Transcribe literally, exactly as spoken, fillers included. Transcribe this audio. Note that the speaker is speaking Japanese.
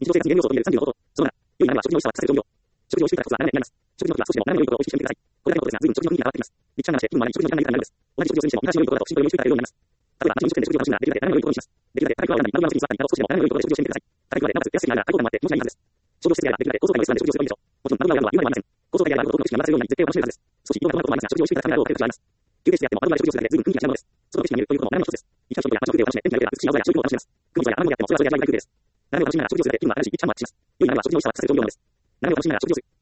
日常生活に原料素を取り入れるさんじゅうのこと。そうなら、良いならば食事の美味しさはさせる調味料。食事を美味しくいただくコツはななになります。食事の時は少しでもななめの良いことを意識してみてください。これだけのことですが、随分食事の意味が変わってきます。立地感がして気分も悪い食事の時間が長くなるのです。同じ食事をするにしても同じ良いことだとシンプルに美味しくいただけるようになります。例えば、同じ飲食店で食事を楽しむなら、できるだけななめの良いことにします。できるだけ高いクラブに丸々に座ったりなど少しでもななめの良いことで食事をしてみてください。高いクラブでなおかつ安くながら開放感もあって気持ちがいいはずです。商業施設であればできるだけ高層階のレストランで食事をするといいでしょう。もちろん丸々あるのは言うまでもありません。高層階であればあるほど多くの意識が回らせるようになり絶対楽しめるはずです。少し色々なこともありますが、食事を美味しくいただくためなどをかける時があります。休憩室であっても丸々食事をするだけで随分雰囲気が違うものです。外の景色が見えるということも悩みの一つです。一緒に食事や街の風景を楽しめ、天気が良ければ美しい青空や小規模を楽しめます。雲や雨もやってもそれはそれで味わいがいい空気です。斜めを楽しみながら食事をするだけ気分は新しい一番もあってします。良い斜めは食事の美味しさを発揮させる調味料なのです。斜めを楽しみながら食事をする。